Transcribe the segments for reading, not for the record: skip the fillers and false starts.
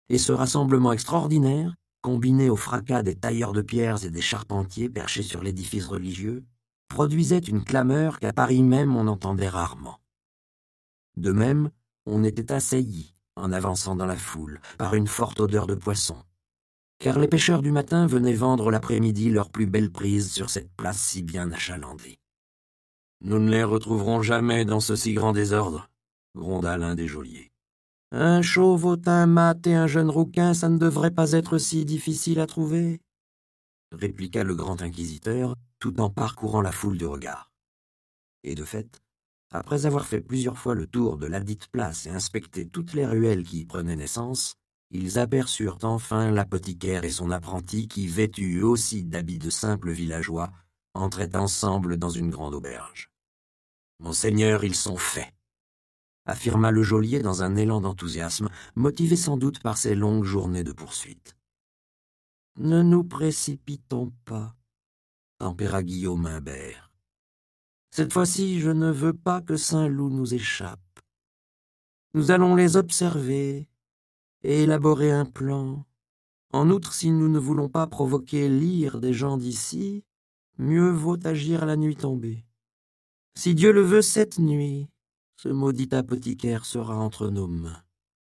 et ce rassemblement extraordinaire, combiné au fracas des tailleurs de pierres et des charpentiers perchés sur l'édifice religieux, produisait une clameur qu'à Paris même on entendait rarement. De même, on était assailli, en avançant dans la foule, par une forte odeur de poisson, car les pêcheurs du matin venaient vendre l'après-midi leurs plus belles prises sur cette place si bien achalandée. « Nous ne les retrouverons jamais dans ce si grand désordre, » gronda l'un des geôliers. « Un chauve au teint mat et un jeune rouquin, ça ne devrait pas être si difficile à trouver, » répliqua le grand inquisiteur, tout en parcourant la foule du regard. Et de fait, après avoir fait plusieurs fois le tour de ladite place et inspecté toutes les ruelles qui y prenaient naissance, ils aperçurent enfin l'apothicaire et son apprenti qui, vêtus eux aussi d'habits de simples villageois, entraient ensemble dans une grande auberge. « Monseigneur, ils sont faits !» affirma le geôlier dans un élan d'enthousiasme, motivé sans doute par ses longues journées de poursuite. « Ne nous précipitons pas, » tempéra Guillaume Imbert. « Cette fois-ci, je ne veux pas que Saint-Loup nous échappe. Nous allons les observer et élaborer un plan. En outre, si nous ne voulons pas provoquer l'ire des gens d'ici, mieux vaut agir à la nuit tombée. Si Dieu le veut, cette nuit, ce maudit apothicaire sera entre nos mains. »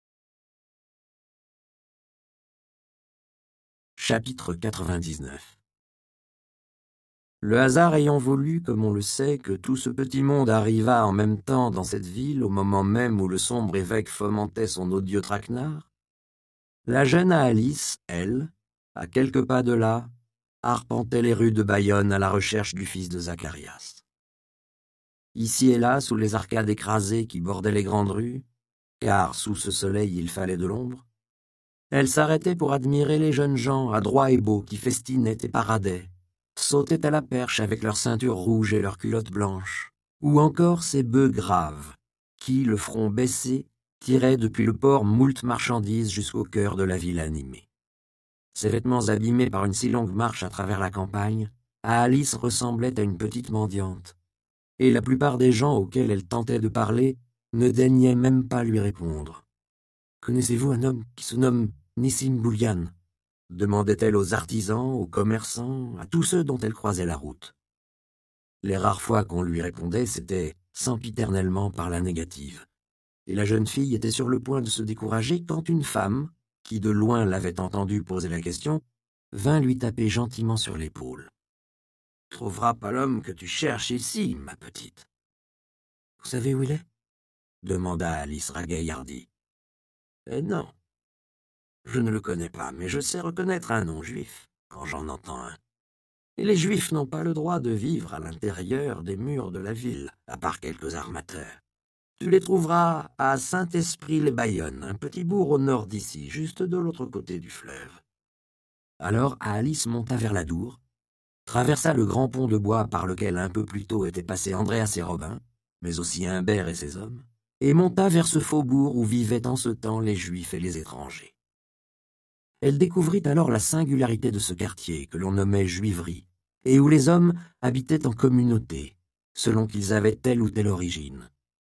Chapitre 99. Le hasard ayant voulu, comme on le sait, que tout ce petit monde arrivât en même temps dans cette ville au moment même où le sombre évêque fomentait son odieux traquenard, la jeune Alice, elle, à quelques pas de là, arpentait les rues de Bayonne à la recherche du fils de Zacharias. Ici et là, sous les arcades écrasées qui bordaient les grandes rues, car sous ce soleil il fallait de l'ombre, elle s'arrêtait pour admirer les jeunes gens adroits et beaux qui festinaient et paradaient, sautaient à la perche avec leurs ceintures rouges et leurs culottes blanches, ou encore ces bœufs graves, qui, le front baissé, tiraient depuis le port moult marchandises jusqu'au cœur de la ville animée. Ses vêtements abîmés par une si longue marche à travers la campagne, Alice ressemblait à une petite mendiante, et la plupart des gens auxquels elle tentait de parler ne daignaient même pas lui répondre. « Connaissez-vous un homme qui se nomme Nissim Boulian ?» demandait-elle aux artisans, aux commerçants, à tous ceux dont elle croisait la route. Les rares fois qu'on lui répondait, c'était sempiternellement par la négative, et la jeune fille était sur le point de se décourager quand une femme, qui de loin l'avait entendue poser la question, vint lui taper gentiment sur l'épaule. « Tu trouveras pas l'homme que tu cherches ici, ma petite. »« Vous savez où il est ?» demanda Alice ragaillardie. « Non. Je ne le connais pas, mais je sais reconnaître un nom juif, quand j'en entends un. Et les juifs n'ont pas le droit de vivre à l'intérieur des murs de la ville, à part quelques armateurs. Tu les trouveras à Saint-Esprit-les-Bayonnes, un petit bourg au nord d'ici, juste de l'autre côté du fleuve. » Alors Alice monta vers la Dour, traversa le grand pont de bois par lequel un peu plus tôt étaient passés Andréas et Robin, mais aussi Humbert et ses hommes, et monta vers ce faubourg où vivaient en ce temps les Juifs et les étrangers. Elle découvrit alors la singularité de ce quartier que l'on nommait Juiverie, et où les hommes habitaient en communauté, selon qu'ils avaient telle ou telle origine.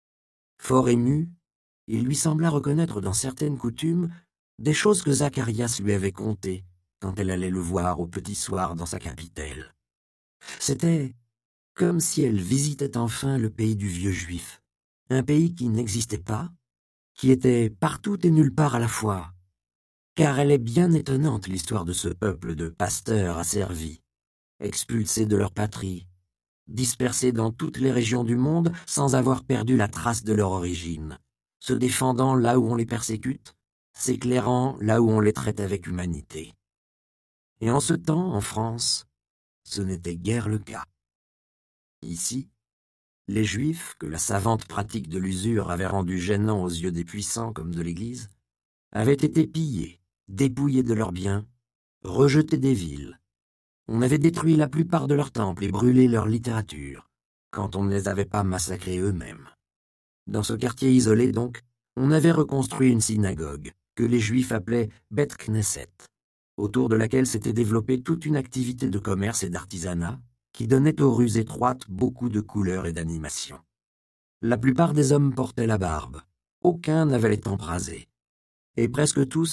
Fort ému, il lui sembla reconnaître dans certaines coutumes des choses que Zacharias lui avait contées quand elle allait le voir au petit soir dans sa capitelle. C'était comme si elle visitait enfin le pays du vieux juif, un pays qui n'existait pas, qui était partout et nulle part à la fois, car elle est bien étonnante l'histoire de ce peuple de pasteurs asservis, expulsés de leur patrie, dispersés dans toutes les régions du monde sans avoir perdu la trace de leur origine, se défendant là où on les persécute, s'éclairant là où on les traite avec humanité. Et en ce temps, en France, ce n'était guère le cas. Ici, les Juifs, que la savante pratique de l'usure avait rendu gênants aux yeux des puissants comme de l'Église, avaient été pillés, dépouillés de leurs biens, rejetés des villes. On avait détruit la plupart de leurs temples et brûlé leur littérature, quand on ne les avait pas massacrés eux-mêmes. Dans ce quartier isolé, donc, on avait reconstruit une synagogue, que les Juifs appelaient Bet Knesset, autour de laquelle s'était développée toute une activité de commerce et d'artisanat, qui donnait aux rues étroites beaucoup de couleur et d'animation. La plupart des hommes portaient la barbe, aucun n'avait les tempes rasées, et presque tous